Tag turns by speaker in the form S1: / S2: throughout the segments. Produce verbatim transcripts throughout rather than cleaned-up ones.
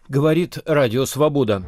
S1: Говорит Радио Свобода.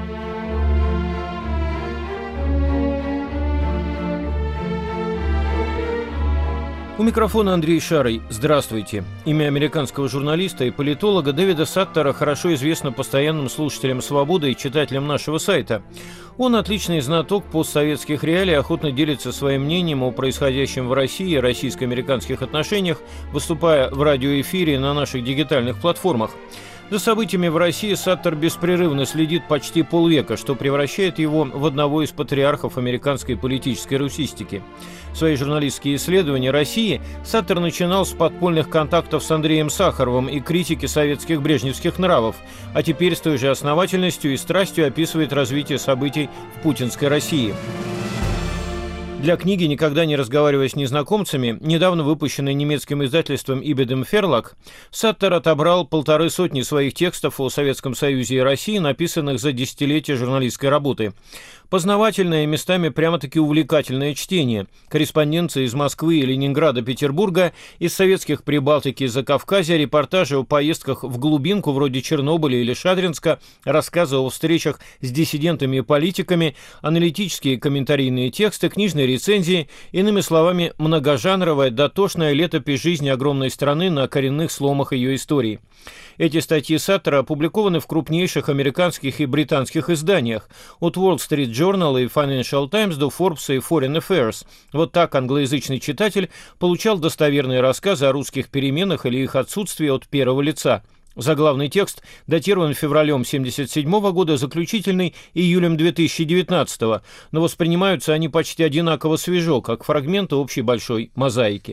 S1: У микрофона Андрей Шарый. Здравствуйте. Имя американского журналиста и политолога Дэвида Саттера хорошо известно постоянным слушателям «Свободы» и читателям нашего сайта. Он отличный знаток постсоветских реалий, охотно делится своим мнением о происходящем в России и российско-американских отношениях, выступая в радиоэфире на наших дигитальных платформах. За событиями в России Саттер беспрерывно следит почти полвека, что превращает его в одного из патриархов американской политической русистики. Свои журналистские исследования России Саттер начинал с подпольных контактов с Андреем Сахаровым и критики советских брежневских нравов, а теперь с той же основательностью и страстью описывает развитие событий в путинской России. Для книги «Никогда не разговаривая с незнакомцами», недавно выпущенной немецким издательством Ибедем Ферлаг, Саттер отобрал полторы сотни своих текстов о Советском Союзе и России, написанных за десятилетия журналистской работы. Познавательное и местами прямо-таки увлекательное чтение. Корреспонденция из Москвы и Ленинграда, Петербурга, из советских Прибалтики и Закавказья, репортажи о поездках в глубинку вроде Чернобыля или Шадринска, рассказы о встречах с диссидентами и политиками, аналитические комментарийные тексты, книжные рецензии, иными словами, многожанровая, дотошная летопись жизни огромной страны на коренных сломах ее истории. Эти статьи Саттера опубликованы в крупнейших американских и британских изданиях, от Wall Street Journal и Financial Times до Forbes и Foreign Affairs. Вот так англоязычный читатель получал достоверные рассказы о русских переменах или их отсутствии от первого лица. Заглавный текст датирован февралем тысяча девятьсот семьдесят седьмого года, заключительный июлем две тысячи девятнадцатого, но воспринимаются они почти одинаково свежо, как фрагменты общей большой мозаики.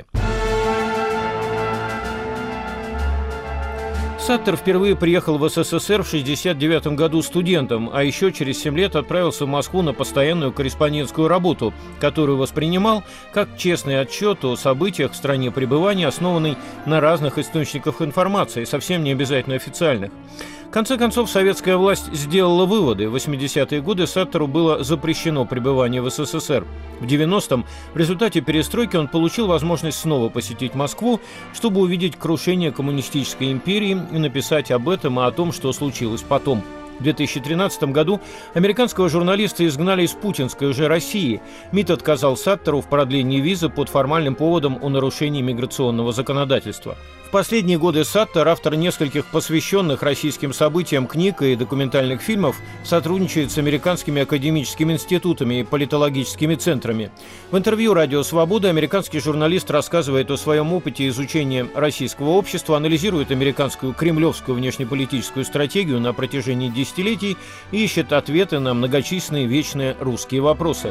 S1: Саттер впервые приехал в СССР в шестьдесят девятом году студентом, а еще через семь лет отправился в Москву на постоянную корреспондентскую работу, которую воспринимал как честный отчет о событиях в стране пребывания, основанный на разных источниках информации, совсем не обязательно официальных. В конце концов, советская власть сделала выводы. В восьмидесятые годы Саттеру было запрещено пребывание в СССР. В девяностом в результате перестройки он получил возможность снова посетить Москву, чтобы увидеть крушение коммунистической империи и написать об этом и о том, что случилось потом. В две тысячи тринадцатом году американского журналиста изгнали из путинской уже России. МИД отказал Саттеру в продлении визы под формальным поводом о нарушении миграционного законодательства. В последние годы Саттер, автор нескольких посвященных российским событиям книг и документальных фильмов, сотрудничает с американскими академическими институтами и политологическими центрами. В интервью «Радио Свобода» американский журналист рассказывает о своем опыте изучения российского общества, анализирует американскую кремлевскую внешнеполитическую стратегию на протяжении десятилетий и ищет ответы на многочисленные вечные русские вопросы.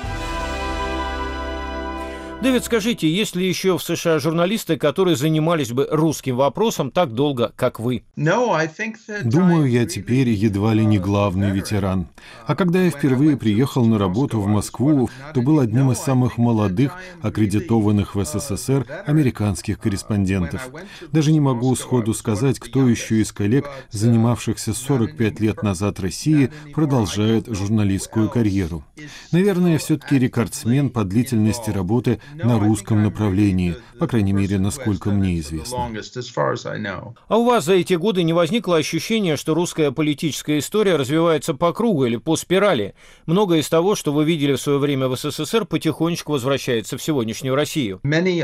S1: Дэвид, скажите, есть ли еще в США журналисты, которые занимались бы русским вопросом так долго, как вы?
S2: Думаю, я теперь едва ли не главный ветеран. А когда я впервые приехал на работу в Москву, то был одним из самых молодых, аккредитованных в СССР американских корреспондентов. Даже не могу сходу сказать, кто еще из коллег, занимавшихся сорок пять лет назад Россией, продолжает журналистскую карьеру. Наверное, все-таки рекордсмен по длительности работы на русском направлении, по крайней мере, насколько мне известно.
S1: А у вас за эти годы не возникло ощущения, что русская политическая история развивается по кругу или по спирали? Многое из того, что вы видели в свое время в СССР, потихонечку возвращается в сегодняшнюю Россию.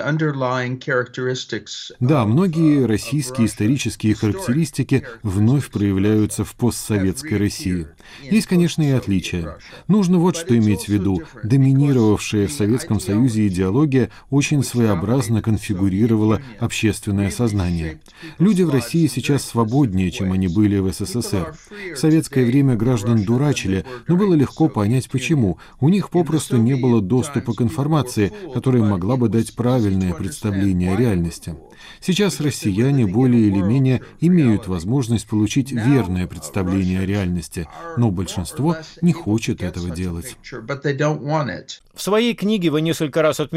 S2: Да, многие российские исторические характеристики вновь проявляются в постсоветской России. Есть, конечно, и отличия. Нужно вот что иметь в виду. Доминировавшая в Советском Союзе идеология очень своеобразно конфигурировала общественное сознание. Люди в России сейчас свободнее, чем они были в СССР. В советское время граждан дурачили, но было легко понять, почему. У них попросту не было доступа к информации, которая могла бы дать правильное представление о реальности. Сейчас россияне более или менее имеют возможность получить верное представление о реальности, но большинство не хочет этого делать.
S1: В своей книге вы несколько раз отмечаете,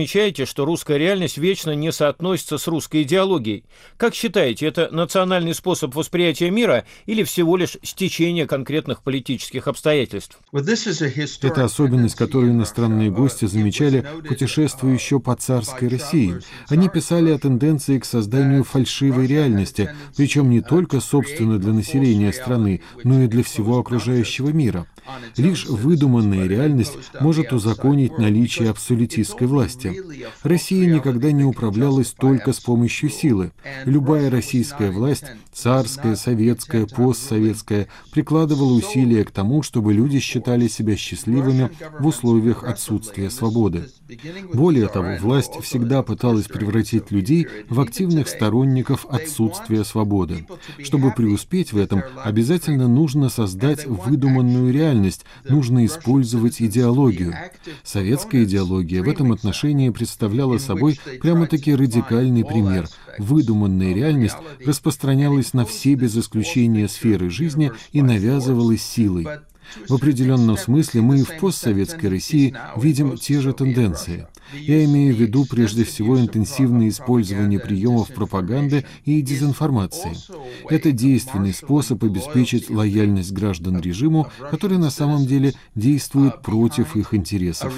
S1: отмечаете, что русская реальность вечно не соотносится с русской идеологией. Как считаете, это национальный способ восприятия мира или всего лишь стечение конкретных политических обстоятельств?
S2: Это особенность, которую иностранные гости замечали, путешествуя еще по царской России. Они писали о тенденции к созданию фальшивой реальности, причем не только, собственно, для населения страны, но и для всего окружающего мира. Лишь выдуманная реальность может узаконить наличие абсолютистской власти. Россия никогда не управлялась только с помощью силы. Любая российская власть, царская, советская, постсоветская, прикладывала усилия к тому, чтобы люди считали себя счастливыми в условиях отсутствия свободы. Более того, власть всегда пыталась превратить людей в активных сторонников отсутствия свободы. Чтобы преуспеть в этом, обязательно нужно создать выдуманную реальность, нужно использовать идеологию. Советская идеология в этом отношении представляла собой прямо-таки радикальный пример. Выдуманная реальность распространялась на все без исключения сферы жизни и навязывалась силой. В определенном смысле мы и в постсоветской России видим те же тенденции. Я имею в виду прежде всего интенсивное использование приемов пропаганды и дезинформации. Это действенный способ обеспечить лояльность граждан режиму, который на самом деле действует против их интересов.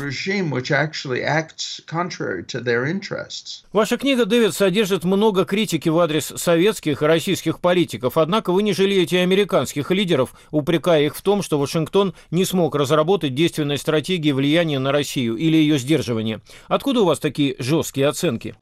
S1: Ваша книга, Дэвид, содержит много критики в адрес советских и российских политиков, однако вы не жалеете американских лидеров, упрекая их в том, что Вашингтон не смог разработать действенной стратегии влияния на Россию или ее сдерживания. Откуда у вас такие жесткие оценки?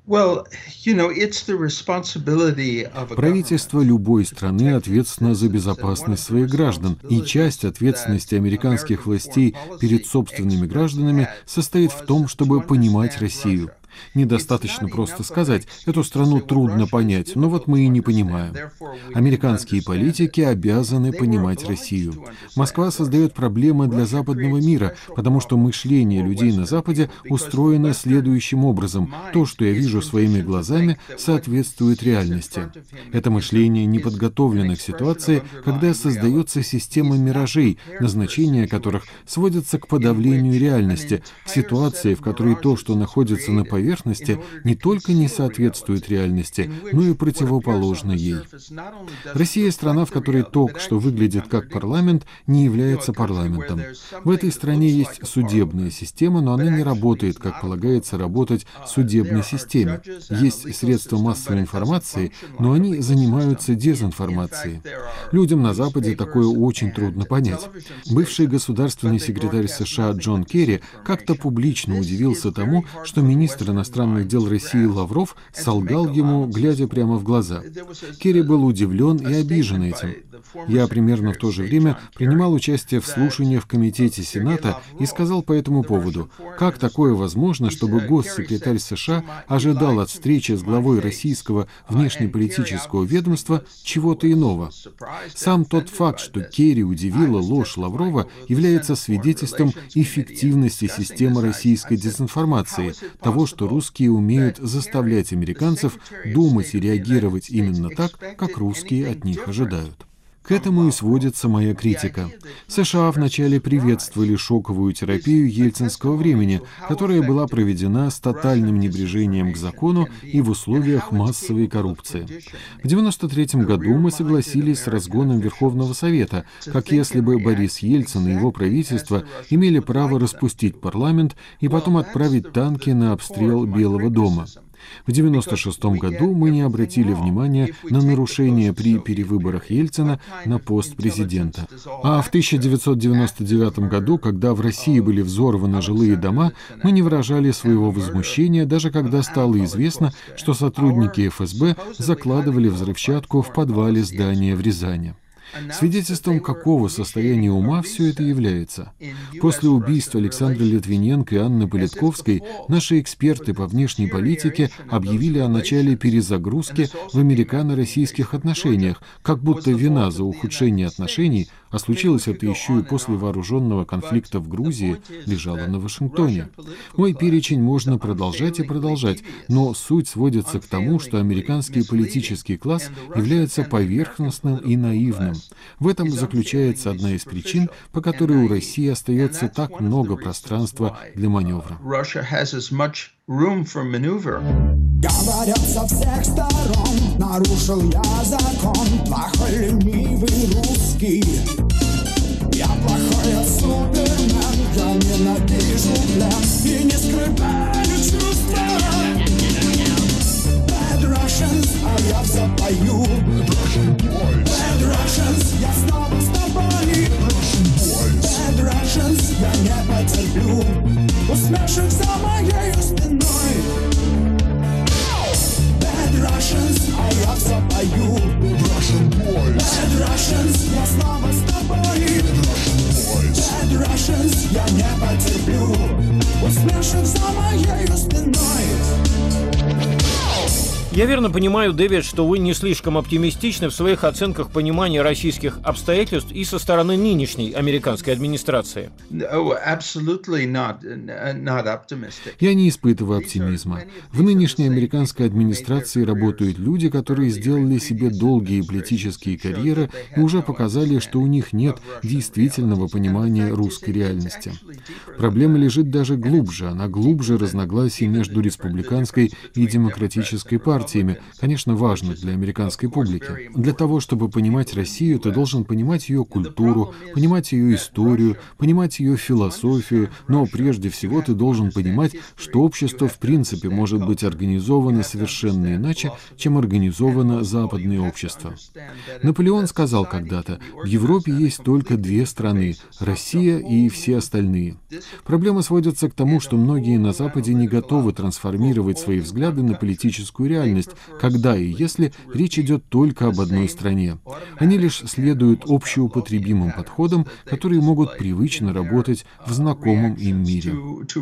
S2: Правительство любой страны ответственно за безопасность своих граждан, и часть ответственности американских властей перед собственными гражданами состоит в том, чтобы понимать Россию. Недостаточно просто сказать, эту страну трудно понять, но вот мы и не понимаем. Американские политики обязаны понимать Россию. Москва создает проблемы для западного мира, потому что мышление людей на Западе устроено следующим образом. То, что я вижу своими глазами, соответствует реальности. Это мышление не подготовлено к ситуации, когда создается система миражей, назначение которых сводится к подавлению реальности, к ситуации, в которой то, что находится на поверхности, поверхности не только не соответствует реальности, но и противоположно ей. Россия – страна, в которой то, что выглядит как парламент, не является парламентом. В этой стране есть судебная система, но она не работает, как полагается работать судебной системе. Есть средства массовой информации, но они занимаются дезинформацией. Людям на Западе такое очень трудно понять. Бывший государственный секретарь США Джон Керри как-то публично удивился тому, что министр иностранных дел России Лавров солгал ему, глядя прямо в глаза. Керри был удивлен и обижен этим. Я примерно в то же время принимал участие в слушаниях в Комитете Сената и сказал по этому поводу, как такое возможно, чтобы госсекретарь США ожидал от встречи с главой российского внешнеполитического ведомства чего-то иного. Сам тот факт, что Керри удивила ложь Лаврова, является свидетельством эффективности системы российской дезинформации, того, что русские умеют заставлять американцев думать и реагировать именно так, как русские от них ожидают. К этому и сводится моя критика. США вначале приветствовали шоковую терапию ельцинского времени, которая была проведена с тотальным небрежением к закону и в условиях массовой коррупции. В девяносто третьем году мы согласились с разгоном Верховного Совета, как если бы Борис Ельцин и его правительство имели право распустить парламент и потом отправить танки на обстрел Белого дома. В девяносто шестом году мы не обратили внимания на нарушения при перевыборах Ельцина на пост президента. А в тысяча девятьсот девяносто девятом году, когда в России были взорваны жилые дома, мы не выражали своего возмущения, даже когда стало известно, что сотрудники эф эс бэ закладывали взрывчатку в подвале здания в Рязани. Свидетельством какого состояния ума все это является? После убийства Александра Литвиненко и Анны Политковской наши эксперты по внешней политике объявили о начале перезагрузки в американо-российских отношениях, как будто вина за ухудшение отношений, а случилось это еще и после вооруженного конфликта в Грузии, лежала на Вашингтоне. Мой перечень можно продолжать и продолжать, но суть сводится к тому, что американский политический класс является поверхностным и наивным. В этом заключается одна из причин, по которой у России остается так много пространства для маневра.
S3: Говорят со всех сторон, нарушил я закон, плохой ленивый русский. Я плохой супермен, я ненавижу плен и не скрываю чувства. Bad Russians, а я все пою. Bad Russians, я снова с тобой. Bad Russians, я не потерплю усмешек за моей спиной. Bad Russians, а я все пою. Bad Russians, я снова с тобой. Bad Russians, я не потерплю усмешек за моей спиной.
S1: Я верно понимаю, Дэвид, что вы не слишком оптимистичны в своих оценках понимания российских обстоятельств и со стороны нынешней американской администрации.
S2: Я не испытываю оптимизма. В нынешней американской администрации работают люди, которые сделали себе долгие политические карьеры и уже показали, что у них нет действительного понимания русской реальности. Проблема лежит даже глубже, она глубже разногласий между республиканской и демократической партиями. Конечно, важно для американской публики. Для того, чтобы понимать Россию, ты должен понимать ее культуру, понимать ее историю, понимать ее философию, но прежде всего ты должен понимать, что общество в принципе может быть организовано совершенно иначе, чем организовано западное общество. Наполеон сказал когда-то: в Европе есть только две страны – Россия и все остальные. Проблема сводится к тому, что многие на Западе не готовы трансформировать свои взгляды на политическую реальность, когда и если речь идет только об одной стране. Они лишь следуют общеупотребимым подходам, которые могут привычно работать в знакомом им мире.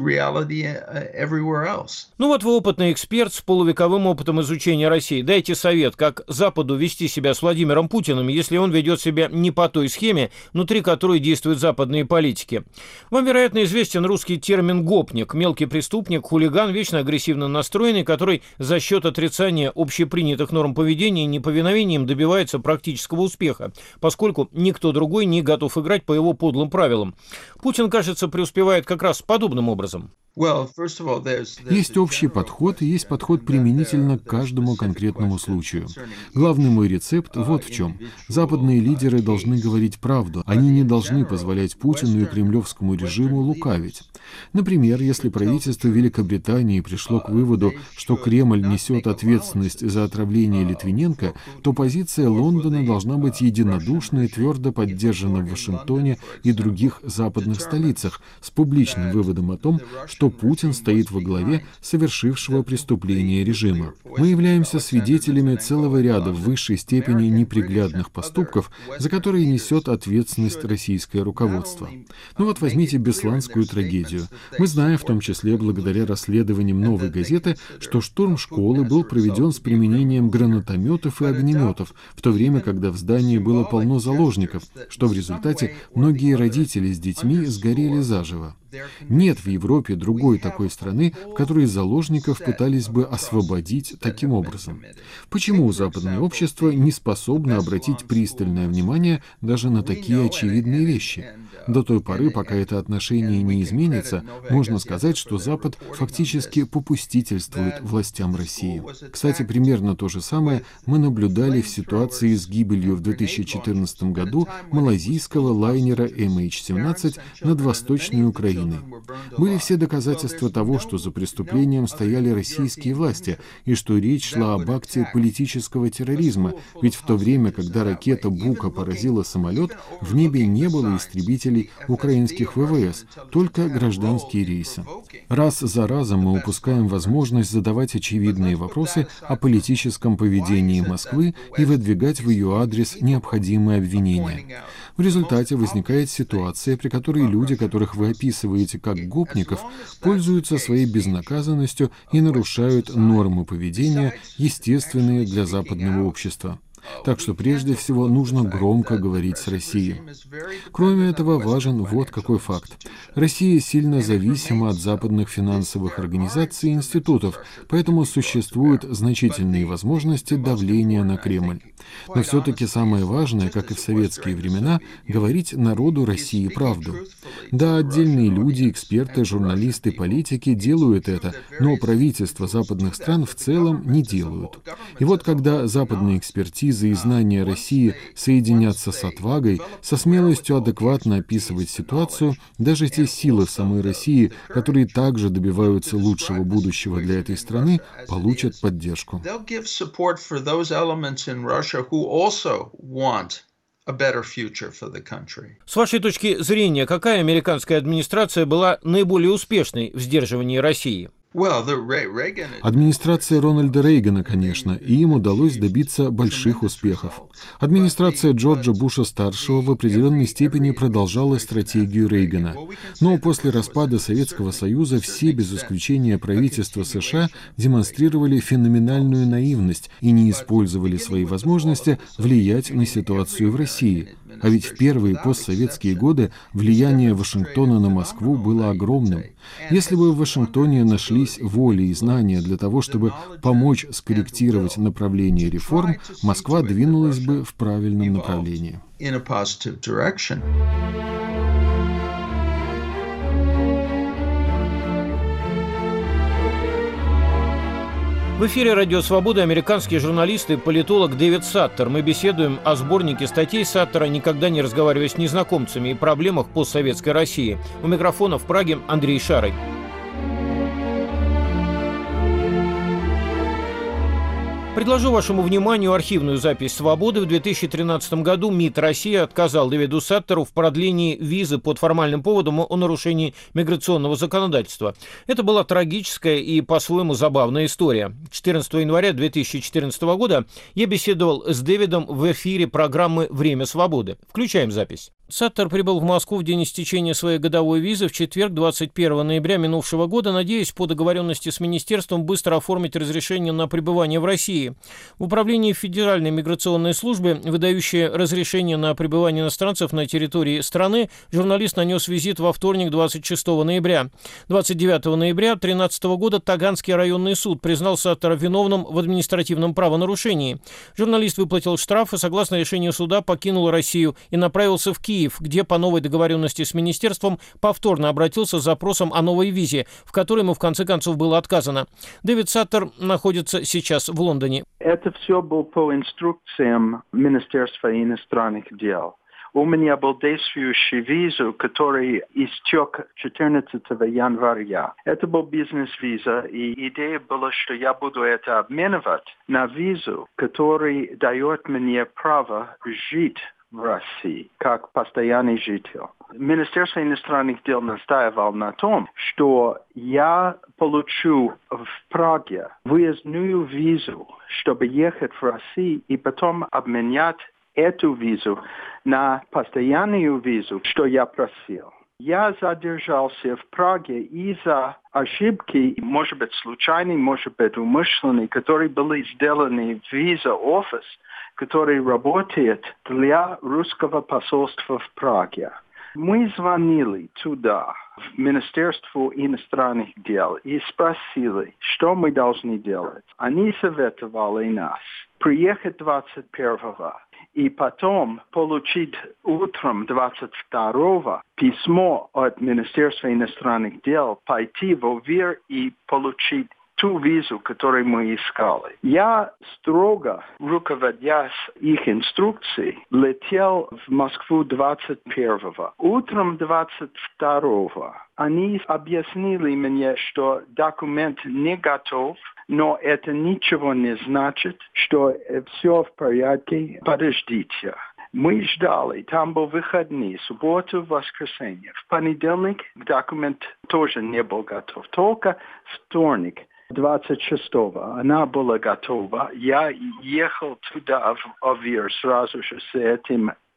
S1: Ну вот вы опытный эксперт с полувековым опытом изучения России. Дайте совет, как Западу вести себя с Владимиром Путиным, если он ведет себя не по той схеме, внутри которой действуют западные политики. Вам, вероятно, известен русский термин «гопник», мелкий преступник, хулиган, вечно агрессивно настроенный, который за счет отрицания общепринятых норм поведения и неповиновением добивается практического успеха, поскольку никто другой не готов играть по его подлым правилам. Путин, кажется, преуспевает как раз подобным образом.
S2: Есть общий подход и есть подход применительно к каждому конкретному случаю. Главный мой рецепт вот в чем. Западные лидеры должны говорить правду. Они не должны позволять Путину и кремлевскому режиму лукавить. Например, если правительство Великобритании пришло к выводу, что Кремль несет ответственность за отравление Литвиненко, то позиция Лондона должна быть единодушно и твердо поддержана в Вашингтоне и других западных столицах с публичным выводом о том, что Путин стоит во главе совершившего преступление режима. Мы являемся свидетелями целого ряда в высшей степени неприглядных поступков, за которые несет ответственность российское руководство. Ну вот возьмите Бесланскую трагедию. Мы знаем, в том числе благодаря расследованиям «Новой газеты», что штурм школы был проведен с применением гранатометов и огнеметов, в то время, когда в здании было полно заложников, что в результате многие родители с детьми сгорели заживо. Нет в Европе другой такой страны, в которой заложников пытались бы освободить таким образом. Почему западное общество не способно обратить пристальное внимание даже на такие очевидные вещи? До той поры, пока это отношение не изменится, можно сказать, что Запад фактически попустительствует властям России. Кстати, примерно то же самое мы наблюдали в ситуации с гибелью в две тысячи четырнадцатом году малазийского лайнера эм эйч семнадцать над Восточной Украиной. Были все доказательства того, что за преступлением стояли российские власти, и что речь шла об акте политического терроризма, ведь в то время, когда ракета «Бука» поразила самолет, в небе не было истребителей украинских вэ вэ эс, только гражданские рейсы. Раз за разом мы упускаем возможность задавать очевидные вопросы о политическом поведении Москвы и выдвигать в ее адрес необходимые обвинения. В результате возникает ситуация, при которой люди, которых вы описываете как гопников, пользуются своей безнаказанностью и нарушают нормы поведения, естественные для западного общества. Так что прежде всего нужно громко говорить с Россией. Кроме этого, важен вот какой факт. Россия сильно зависима от западных финансовых организаций и институтов, поэтому существуют значительные возможности давления на Кремль. Но все-таки самое важное, как и в советские времена, говорить народу России правду. Да, отдельные люди, эксперты, журналисты, политики делают это, но правительства западных стран в целом не делают. И вот когда западные экспертизы и знания России соединятся с отвагой, со смелостью адекватно описывать ситуацию, даже те силы в самой России, которые также добиваются лучшего будущего для этой страны, получат поддержку.
S1: С вашей точки зрения, какая американская администрация была наиболее успешной в сдерживании России?
S2: Администрация Рональда Рейгана, конечно, и им удалось добиться больших успехов. Администрация Джорджа Буша-старшего в определенной степени продолжала стратегию Рейгана. Но после распада Советского Союза все, без исключения правительства США, демонстрировали феноменальную наивность и не использовали свои возможности влиять на ситуацию в России. А ведь в первые постсоветские годы влияние Вашингтона на Москву было огромным. Если бы в Вашингтоне нашлись воля и знания для того, чтобы помочь скорректировать направление реформ, Москва двинулась бы в правильном направлении.
S1: В эфире «Радио Свобода» американский журналист и политолог Дэвид Саттер. Мы беседуем о сборнике статей Саттера «Никогда не разговаривая с незнакомцами» и проблемах постсоветской России. У микрофона в Праге Андрей Шарый. Предложу вашему вниманию архивную запись «Свободы». В две тысячи тринадцатом году МИД России отказал Дэвиду Саттеру в продлении визы под формальным поводом о нарушении миграционного законодательства. Это была трагическая и по-своему забавная история. четырнадцатого января две тысячи четырнадцатого года я беседовал с Дэвидом в эфире программы «Время свободы». Включаем запись. Саттер прибыл в Москву в день истечения своей годовой визы в четверг, двадцать первого ноября минувшего года, надеясь по договоренности с министерством быстро оформить разрешение на пребывание в России. В управлении Федеральной миграционной службы, выдающей разрешение на пребывание иностранцев на территории страны, журналист нанес визит во вторник, двадцать шестого ноября. двадцать девятого ноября две тысячи тринадцатого года Таганский районный суд признал Саттера виновным в административном правонарушении. Журналист выплатил штраф и, согласно решению суда, покинул Россию и направился в Киев, где по новой договоренности с министерством повторно обратился с запросом о новой визе, в которой ему в конце концов было отказано. Дэвид Саттер находится сейчас в Лондоне.
S4: Это все было по инструкциям Министерства иностранных дел. У меня был действующий виза, который истек четырнадцатого января. Это был бизнес-виза, и идея была, что я буду это обменивать на визу, который дает мне право жить в России, как постоянный житель. Министерство иностранных дел настаивало на том, что я получу в Праге выездную визу, чтобы ехать в Россию и потом обменять эту визу на постоянную визу, что я просил. Я задержался в Праге из-за ошибки, может быть случайной, может быть умышленной, которые были сделаны в виза-офис, который работает для русского посольства в Праге. Мы звонили туда, в Министерство иностранных дел, и спросили, что мы должны делать. Они советовали нас приехать двадцать первого и потом получить утром двадцать второго письмо от Министерства иностранных дел, пойти в ОВИР и получить ту визу, которую мы искали. Я строго, руководясь их инструкцией, летел в Москву двадцать первого. Утром двадцать второго они объяснили мне, что документ не готов, но это ничего не значит, что все в порядке. Подождите. Мы ждали, там был выходные, субботу, воскресенье. В понедельник документ тоже не был готов, только вторник. двадцать шестого она была готова. Я ехал туда, в ОВИР, сразу же с этим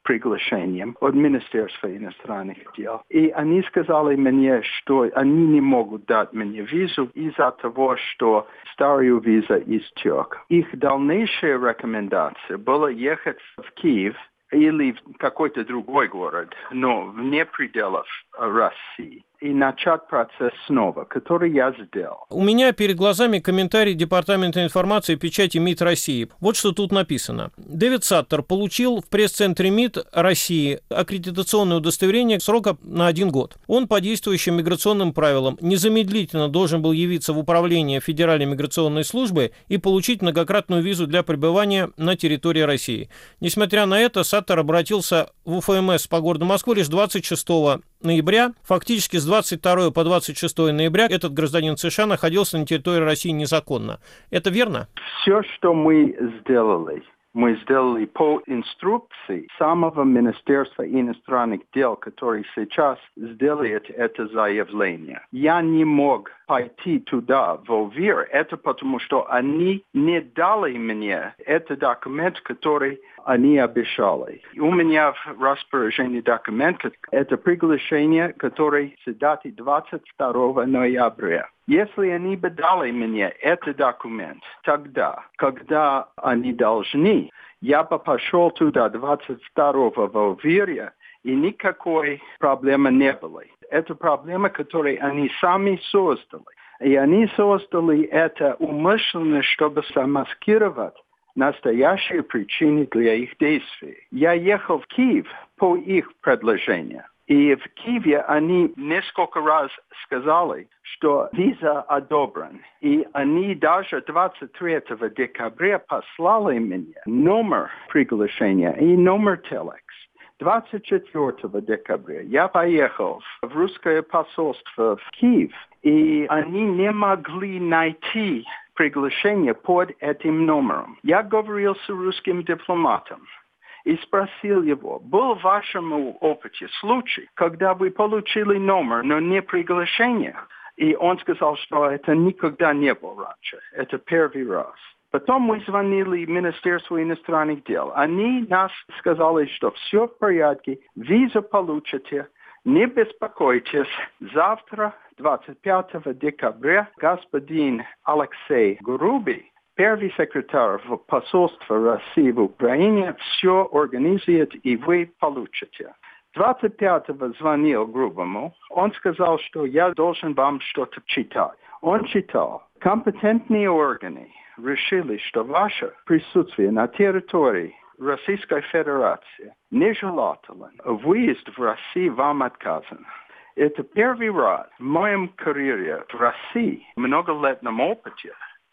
S4: приглашением от Министерства иностранных дел. И они сказали мне, что они не могут дать мне визу из-за того, что старая виза истек. Их дальнейшая рекомендация была ехать в Киев или в какой-то другой город, но вне пределов России, и начать процесс снова, который я сделал.
S1: У меня перед глазами комментарий Департамента информации и печати МИД России. Вот что тут написано. Дэвид Саттер получил в пресс-центре МИД России аккредитационное удостоверение срока на один год. Он по действующим миграционным правилам незамедлительно должен был явиться в управление Федеральной миграционной службы и получить многократную визу для пребывания на территории России. Несмотря на это, Саттер обратился в УФМС по городу Москвы лишь двадцать шестого ноября. Фактически с двадцать второго по двадцать шестое ноября этот гражданин США находился на территории России незаконно. Это верно?
S4: Все, что мы сделали, мы сделали по инструкции самого Министерства иностранных дел, который сейчас сделает это заявление. Я не мог пойти туда, в ОВИР, это потому, что они не дали мне этот документ, который они обещали. У меня в распоряжении документ, это приглашение, которое с даты двадцать второго ноября. Если они бы дали мне этот документ, тогда, когда они должны, я бы пошел туда двадцать второго в ОВИРе, и никакой проблемы не было. Это проблема, которую они сами создали. И они создали это умышленно, чтобы замаскировать настоящие причины для их действий. Я ехал в Киев по их предложению. И в Киеве они несколько раз сказали, что виза одобрена. И они даже двадцать третьего декабря послали мне номер приглашения и номер телекс. двадцать четвёртого декабря я поехал в русское посольство в Киев, и они не могли найти приглашение под этим номером. Я говорил с русским дипломатом и спросил его, был в вашем опыте случай, когда вы получили номер, но не приглашение? И он сказал, что это никогда не было раньше. Это первый раз. Потом мы звонили в Министерство иностранных дел. Они нас сказали, что все в порядке, визу получите, не беспокойтесь. Завтра, двадцать пятого декабря, господин Алексей Грубий, первый секретарь посольства России в Украине, все организует, и вы получите. двадцать пятого звонил Грубому. Он сказал, что я должен вам что-то читать. Он читал. Компетентные органы решили, что ваше присутствие на территории Российской Федерации нежелательно. Выезд в Россию вам отказан. Это первый раз в моем карьере в России, многолетнем опыте,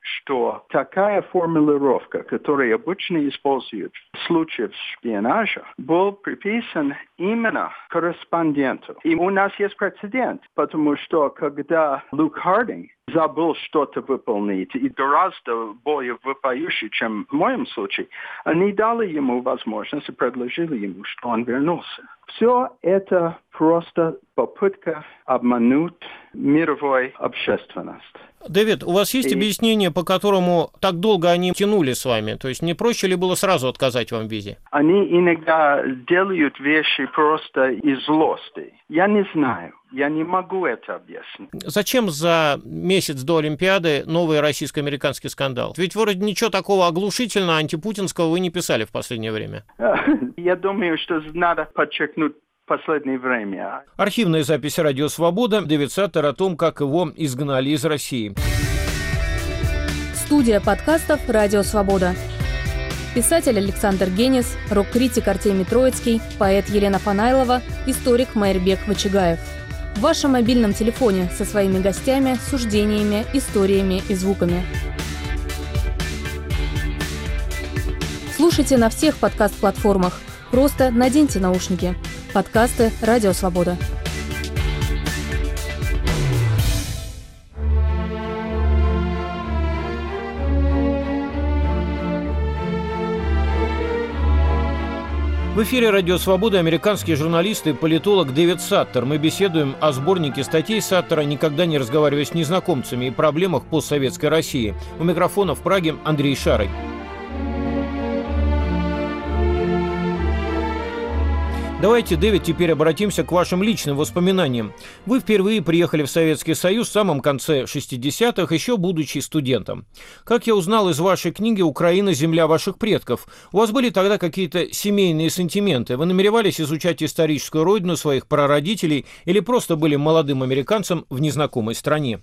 S4: что такая формулировка, которую обычно используют в случаях шпионажа, был приписан именно корреспонденту. И у нас есть прецедент, потому что когда Люк Хардинг забыл что-то выполнить, и гораздо более вопиющий, чем в моем случае, они дали ему возможность и предложили ему, что он вернулся. Все это просто попытка обмануть мировую общественность.
S1: Дэвид, у вас есть и... объяснение, по которому так долго они тянули с вами? То есть не проще ли было сразу отказать вам в визе?
S4: Они иногда делают вещи просто из злости. Я не знаю. Я не могу это объяснить.
S1: Зачем за месяц до Олимпиады новый российско-американский скандал? Ведь вроде ничего такого оглушительного, антипутинского вы не писали в последнее время.
S4: Я думаю, что надо подчеркнуть последнее время.
S1: Архивная запись «Радио Свобода». Дэвид Саттер о том, как его изгнали из России.
S5: Студия подкастов «Радио Свобода». Писатель Александр Генис, рок-критик Артемий Троицкий, поэт Елена Фанайлова, историк Майрбек Вачигаев. В вашем мобильном телефоне со своими гостями, суждениями, историями и звуками. Слушайте на всех подкаст-платформах. Просто наденьте наушники. Подкасты «Радио Свобода».
S1: В эфире «Радио Свобода» американский журналист и политолог Дэвид Саттер. Мы беседуем о сборнике статей Саттера «Никогда не разговаривая с незнакомцами» и проблемах постсоветской России. У микрофона в Праге Андрей Шарый. Давайте, Дэвид, теперь обратимся к вашим личным воспоминаниям. Вы впервые приехали в Советский Союз в самом конце шестидесятых, еще будучи студентом. Как я узнал из вашей книги «Украина. Земля ваших предков», у вас были тогда какие-то семейные сентименты? Вы намеревались изучать историческую родину своих прародителей или просто были молодым американцем в незнакомой стране?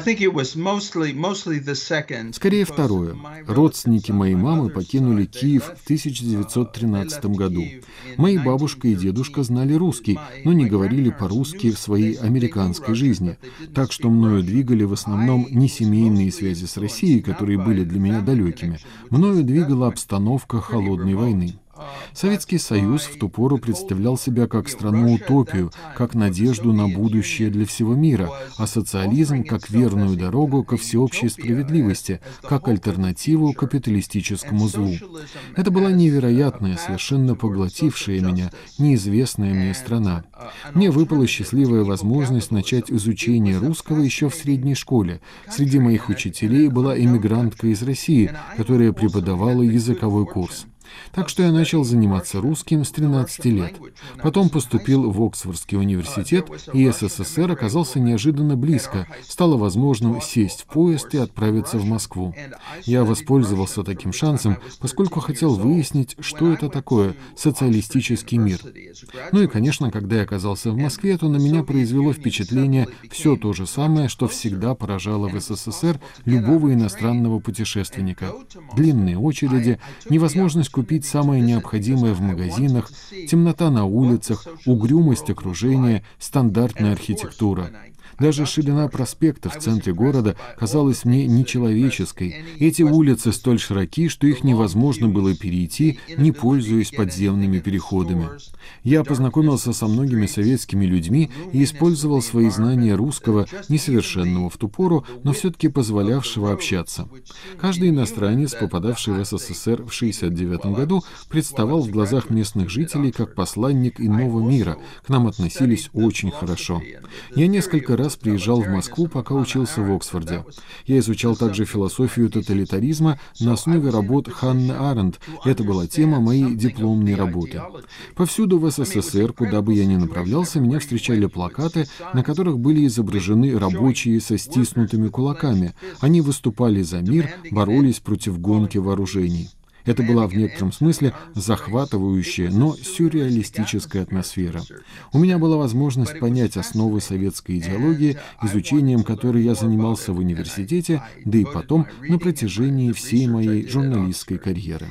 S2: Скорее второе. Родственники моей мамы покинули Киев в тысяча девятьсот тринадцатом году. Мои бабушка и дедушка знали русский, но не говорили по-русски в своей американской жизни. Так что мною двигали в основном не семейные связи с Россией, которые были для меня далекими. Мною двигала обстановка холодной войны. Советский Союз в ту пору представлял себя как страну-утопию, как надежду на будущее для всего мира, а социализм как верную дорогу ко всеобщей справедливости, как альтернативу капиталистическому злу. Это была невероятная, совершенно поглотившая меня, неизвестная мне страна. Мне выпала счастливая возможность начать изучение русского еще в средней школе. Среди моих учителей была эмигрантка из России, которая преподавала языковой курс. Так что я начал заниматься русским с тринадцати лет. Потом поступил в Оксфордский университет, и СССР оказался неожиданно близко. Стало возможным сесть в поезд и отправиться в Москву. Я воспользовался таким шансом, поскольку хотел выяснить, что это такое социалистический мир. Ну и, конечно, когда я оказался в Москве, то на меня произвело впечатление все то же самое, что всегда поражало в СССР любого иностранного путешественника. Длинные очереди, невозможность купить самое необходимое в магазинах, темнота на улицах, угрюмость окружения, стандартная архитектура. Даже ширина проспекта в центре города казалась мне нечеловеческой. Эти улицы столь широки, что их невозможно было перейти, не пользуясь подземными переходами. Я познакомился со многими советскими людьми и использовал свои знания русского, несовершенного в ту пору, но все-таки позволявшего общаться. Каждый иностранец, попадавший в СССР в шестьдесят девятом году, представал в глазах местных жителей как посланник иного мира. К нам относились очень хорошо. Я несколько раз приезжал в Москву, пока учился в Оксфорде. Я изучал также философию тоталитаризма на основе работ Ханны Аренд. Это была тема моей дипломной работы. Повсюду в СССР, куда бы я ни направлялся, меня встречали плакаты, на которых были изображены рабочие со стиснутыми кулаками. Они выступали за мир, боролись против гонки вооружений. Это была в некотором смысле захватывающая, но сюрреалистическая атмосфера. У меня была возможность понять основы советской идеологии, изучением которой я занимался в университете, да и потом на протяжении всей моей журналистской карьеры.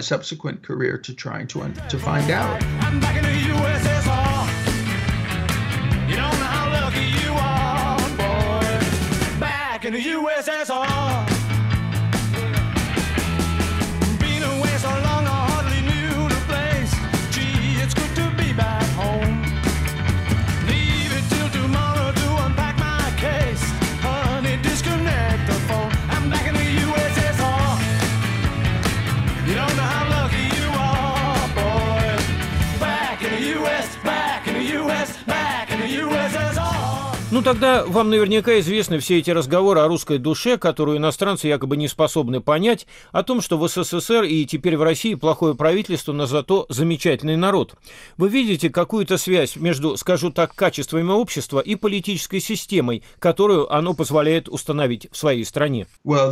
S1: Ну тогда вам наверняка известны все эти разговоры о русской душе, которую иностранцы якобы не способны понять, о том, что в СССР и теперь в России плохое правительство, но зато замечательный народ. Вы видите какую-то связь между, скажу так, качествами общества и политической системой, которую оно позволяет установить в своей стране?
S2: Ну,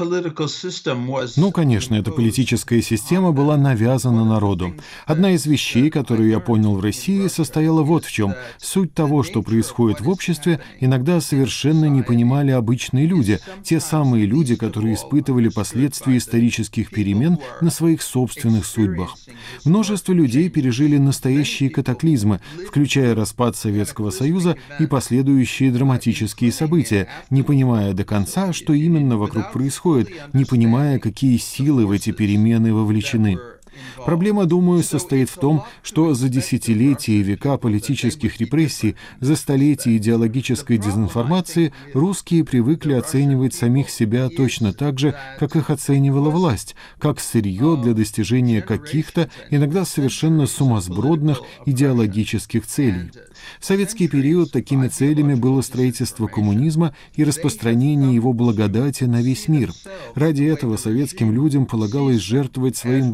S2: конечно, эта политическая система была навязана народу. Одна из вещей, которую я понял в России, состояла вот в чем. Суть того, что происходит в обществе, иногда совершенно не понимали обычные люди, те самые люди, которые испытывали последствия исторических перемен на своих собственных судьбах. Множество людей пережили настоящие катаклизмы, включая распад Советского Союза и последующие драматические события, не понимая до конца, что именно вокруг происходит, не понимая, какие силы в эти перемены вовлечены. Проблема, думаю, состоит в том, что за десятилетия и века политических репрессий, за столетия идеологической дезинформации русские привыкли оценивать самих себя точно так же, как их оценивала власть, как сырье для достижения каких-то, иногда совершенно сумасбродных идеологических целей. В советский период такими целями было строительство коммунизма и распространение его благодати на весь мир. Ради этого советским людям полагалось жертвовать своим благосостоянием,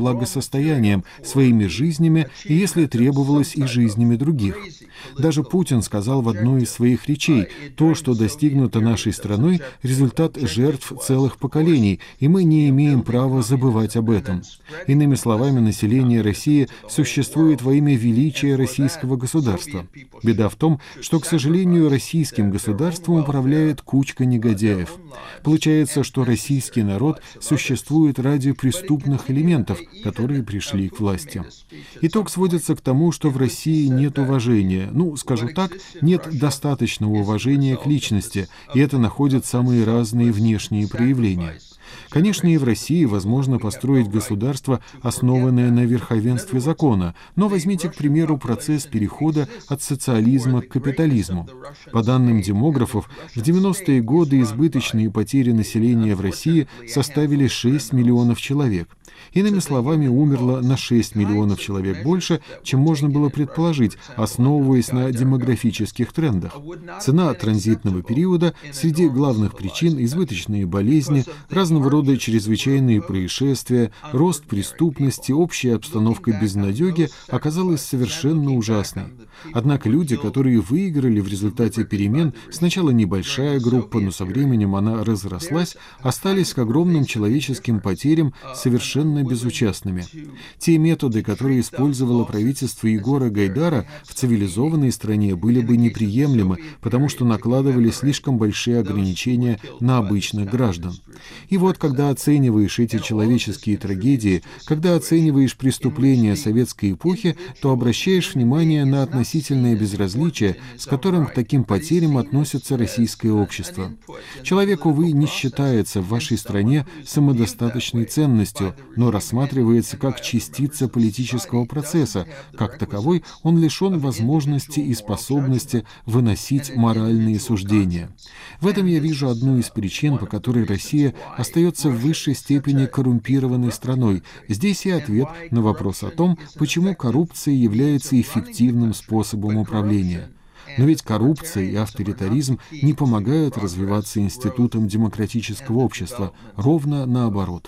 S2: достоянием, своими жизнями и, если требовалось, и жизнями других. Даже Путин сказал в одной из своих речей: то, что достигнуто нашей страной, результат жертв целых поколений, и мы не имеем права забывать об этом. Иными словами, население России существует во имя величия российского государства. Беда в том, что, к сожалению, российским государством управляет кучка негодяев. Получается, что российский народ существует ради преступных элементов, которые пришли к власти. Итог сводится к тому, что в России нет уважения. Ну, скажу так, нет достаточного уважения к личности, и это находит самые разные внешние проявления. Конечно, и в России возможно построить государство, основанное на верховенстве закона, но возьмите, к примеру, процесс перехода от социализма к капитализму. По данным демографов, в девяностые годы избыточные потери населения в России составили шесть миллионов человек. Иными словами, умерло на шесть миллионов человек больше, чем можно было предположить, основываясь на демографических трендах. Цена транзитного периода среди главных причин — избыточные болезни, разного рода чрезвычайные происшествия, рост преступности, общая обстановка безнадеги — оказалась совершенно ужасной. Однако люди, которые выиграли в результате перемен, сначала небольшая группа, но со временем она разрослась, остались к огромным человеческим потерям совершенно безучастными. Те методы, которые использовало правительство Егора Гайдара, в цивилизованной стране были бы неприемлемы, потому что накладывали слишком большие ограничения на обычных граждан. И вот, когда оцениваешь эти человеческие трагедии, когда оцениваешь преступления советской эпохи, то обращаешь внимание на относительное безразличие, с которым к таким потерям относится российское общество. Человек, увы, не считается в вашей стране самодостаточной ценностью, но рассматривается как частица политического процесса. Как таковой, он лишен возможности и способности выносить моральные суждения. В этом я вижу одну из причин, по которой Россия остается в высшей степени коррумпированной страной. Здесь и ответ на вопрос о том, почему коррупция является эффективным способом управления. Но ведь коррупция и авторитаризм не помогают развиваться институтам демократического общества, ровно наоборот.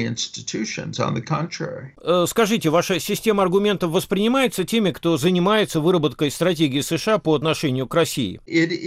S1: Скажите, ваша система аргументов воспринимается теми, кто занимается выработкой стратегии США по отношению к России?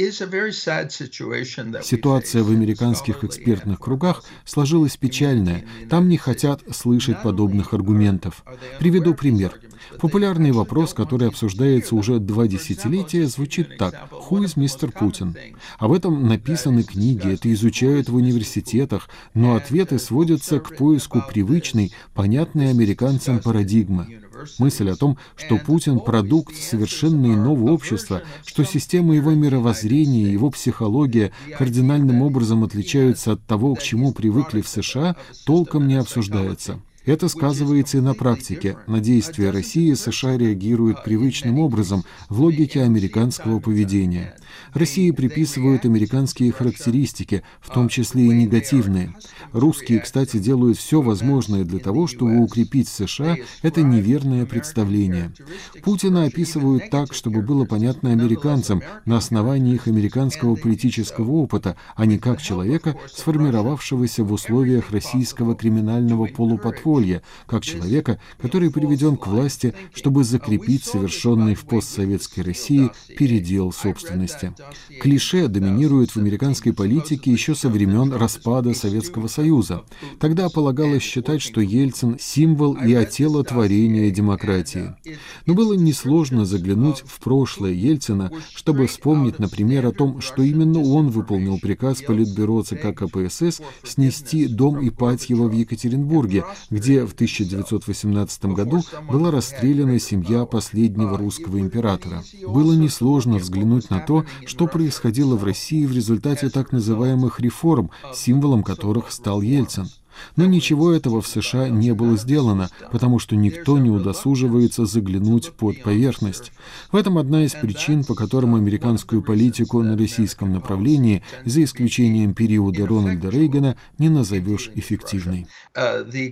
S2: Ситуация в американских экспертных кругах сложилась печальная. Там не хотят слышать подобных аргументов. Приведу пример. Популярный вопрос, который обсуждается уже два десятилетия, звучит так: «Who is мистер Путин?». Об этом написаны книги, это изучают в университетах, но ответы сводятся к поиску привычной, понятной американцам парадигмы. Мысль о том, что Путин — продукт совершенно иного общества, что система его мировоззрения и его психология кардинальным образом отличаются от того, к чему привыкли в США, толком не обсуждается. Это сказывается и на практике. На действия России США реагируют привычным образом в логике американского поведения. России приписывают американские характеристики, в том числе и негативные. Русские, кстати, делают все возможное для того, чтобы укрепить США это неверное представление. Путина описывают так, чтобы было понятно американцам на основании их американского политического опыта, а не как человека, сформировавшегося в условиях российского криминального полуподполья, как человека, который приведен к власти, чтобы закрепить совершенный в постсоветской России передел собственности. Клише доминирует в американской политике еще со времен распада Советского Союза. Тогда полагалось считать, что Ельцин — символ и отелотворение демократии. Но было несложно заглянуть в прошлое Ельцина, чтобы вспомнить, например, о том, что именно он выполнил приказ Политбюро ЦК КПСС снести дом Ипатьева в Екатеринбурге, где в тысяча девятьсот восемнадцатом году была расстреляна семья последнего русского императора. Было несложно взглянуть на то, что происходило в России в результате так называемых реформ, символом которых стал Ельцин. Но ничего этого в США не было сделано, потому что никто не удосуживается заглянуть под поверхность. В этом одна из причин, по которым американскую политику на российском направлении, за исключением периода Рональда Рейгана, не назовешь эффективной.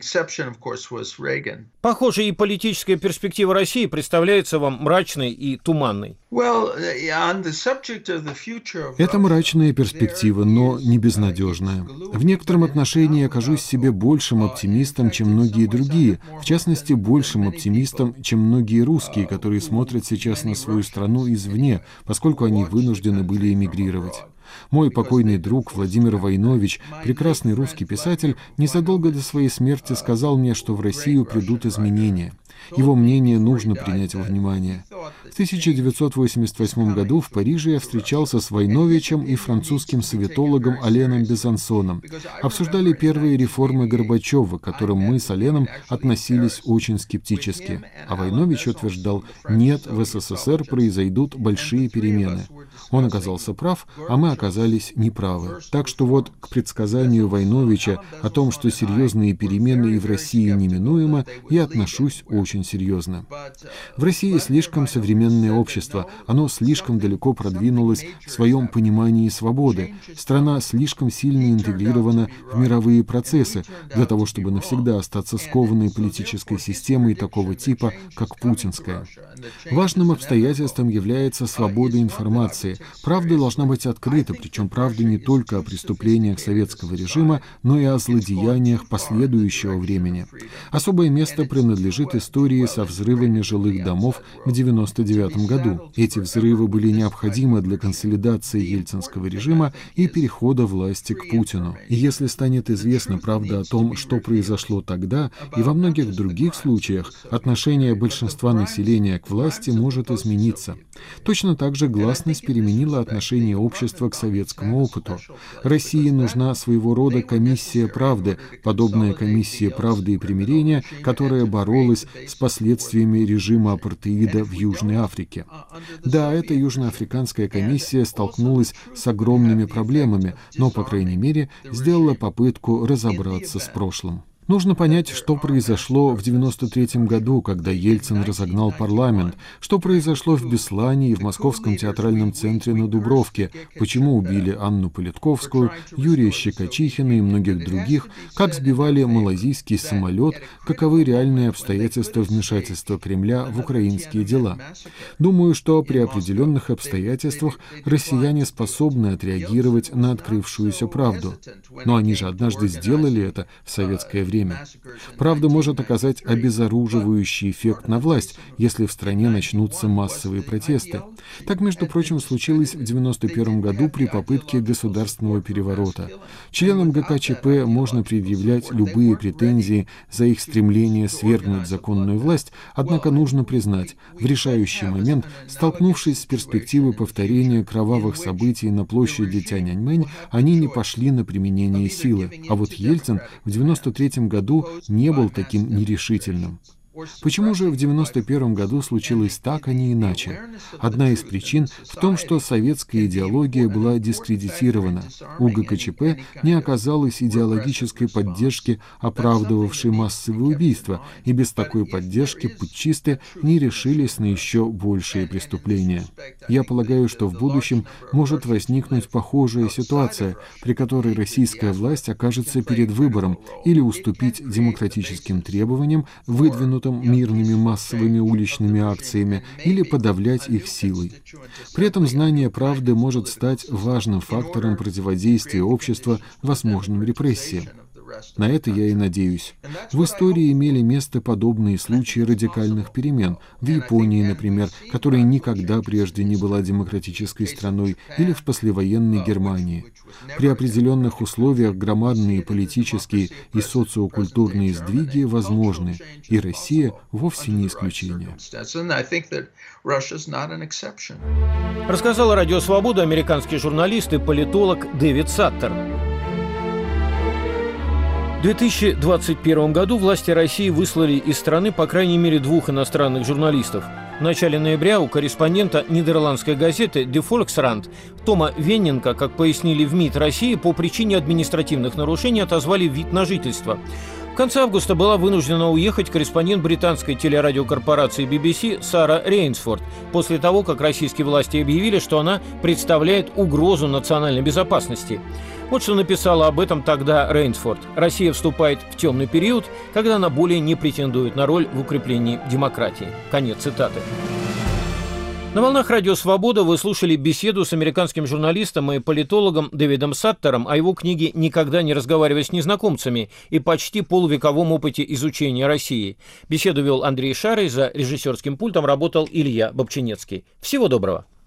S1: Похоже, и политическая перспектива России представляется вам мрачной и туманной.
S2: Это мрачная перспектива, но не безнадежная. В некотором отношении я кажусь себе большим оптимистом, чем многие другие, в частности, большим оптимистом, чем многие русские, которые смотрят сейчас на свою страну извне, поскольку они вынуждены были эмигрировать. Мой покойный друг Владимир Войнович, прекрасный русский писатель, незадолго до своей смерти сказал мне, что в Россию придут изменения. Его мнение нужно принять во внимание. В тысяча девятьсот восемьдесят восьмом году в Париже я встречался с Войновичем и французским советологом Аленом Безансоном. Обсуждали первые реформы Горбачева, к которым мы с Аленом относились очень скептически. А Войнович утверждал, нет, в СССР произойдут большие перемены. Он оказался прав, а мы оказались неправы. Так что вот к предсказанию Войновича о том, что серьезные перемены и в России неминуемо, я отношусь очень серьезно. В России слишком современное общество, оно слишком далеко продвинулось в своем понимании свободы. Страна слишком сильно интегрирована в мировые процессы для того, чтобы навсегда остаться скованной политической системой такого типа, как путинская. Важным обстоятельством является свобода информации. Правда должна быть открыта, причем правда не только о преступлениях советского режима, но и о злодеяниях последующего времени. Особое место принадлежит истории со взрывами жилых домов в девяносто девятом году. Эти взрывы были необходимы для консолидации ельцинского режима и перехода власти к Путину. И если станет известна правда о том, что произошло тогда, и во многих других случаях, отношение большинства населения к власти может измениться. Точно так же гласность переменила отношение общества к советскому опыту. России нужна своего рода комиссия правды, подобная комиссии правды и примирения, которая боролась с последствиями режима апартеида в Южной Африке. Да, эта южноафриканская комиссия столкнулась с огромными проблемами, но, по крайней мере, сделала попытку разобраться с прошлым. Нужно понять, что произошло в девяносто третьем году, когда Ельцин разогнал парламент, что произошло в Беслане и в Московском театральном центре на Дубровке, почему убили Анну Политковскую, Юрия Щекочихина и многих других, как сбивали малазийский самолет, каковы реальные обстоятельства вмешательства Кремля в украинские дела. Думаю, что при определенных обстоятельствах россияне способны отреагировать на открывшуюся правду. Но они же однажды сделали это в советское время. Правда может оказать обезоруживающий эффект на власть, если в стране начнутся массовые протесты. Так, между прочим, случилось в девяносто первом году при попытке государственного переворота. Членам ГКЧП можно предъявлять любые претензии за их стремление свергнуть законную власть, однако нужно признать, в решающий момент, столкнувшись с перспективой повторения кровавых событий на площади Тяньаньмэнь, они не пошли на применение силы. А вот Ельцин в девяносто третьем году не был таким нерешительным. Почему же в девяносто первом году случилось так, а не иначе? Одна из причин в том, что советская идеология была дискредитирована. У ГКЧП не оказалось идеологической поддержки, оправдывавшей массовые убийства, и без такой поддержки путчисты не решились на еще большие преступления. Я полагаю, что в будущем может возникнуть похожая ситуация, при которой российская власть окажется перед выбором или уступить демократическим требованиям, выдвинутым мирными массовыми уличными акциями, или подавлять их силой. При этом знание правды может стать важным фактором противодействия общества возможным репрессиям. На это я и надеюсь. В истории имели место подобные случаи радикальных перемен. В Японии, например, которая никогда прежде не была демократической страной, или в послевоенной Германии. При определенных условиях громадные политические и социокультурные сдвиги возможны, и Россия вовсе не исключение.
S1: Рассказал Радио Свобода американский журналист и политолог Дэвид Саттер. В две тысячи двадцать первом году власти России выслали из страны по крайней мере двух иностранных журналистов. В начале ноября у корреспондента нидерландской газеты «Де Volkskrant» Тома Венненка, как пояснили в МИД России, по причине административных нарушений отозвали вид на жительство. В конце августа была вынуждена уехать корреспондент британской телерадиокорпорации би би си Сара Рейнсфорд после того, как российские власти объявили, что она представляет угрозу национальной безопасности. Вот что написала об этом тогда Рейнсфорд. Россия вступает в темный период, когда она более не претендует на роль в укреплении демократии. Конец цитаты. На волнах Радио Свобода вы слушали беседу с американским журналистом и политологом Дэвидом Саттером о его книге «Никогда не разговаривай с незнакомцами» и почти полувековом опыте изучения России. Беседу вел Андрей Шарый, за режиссерским пультом работал Илья Бобчинецкий. Всего доброго.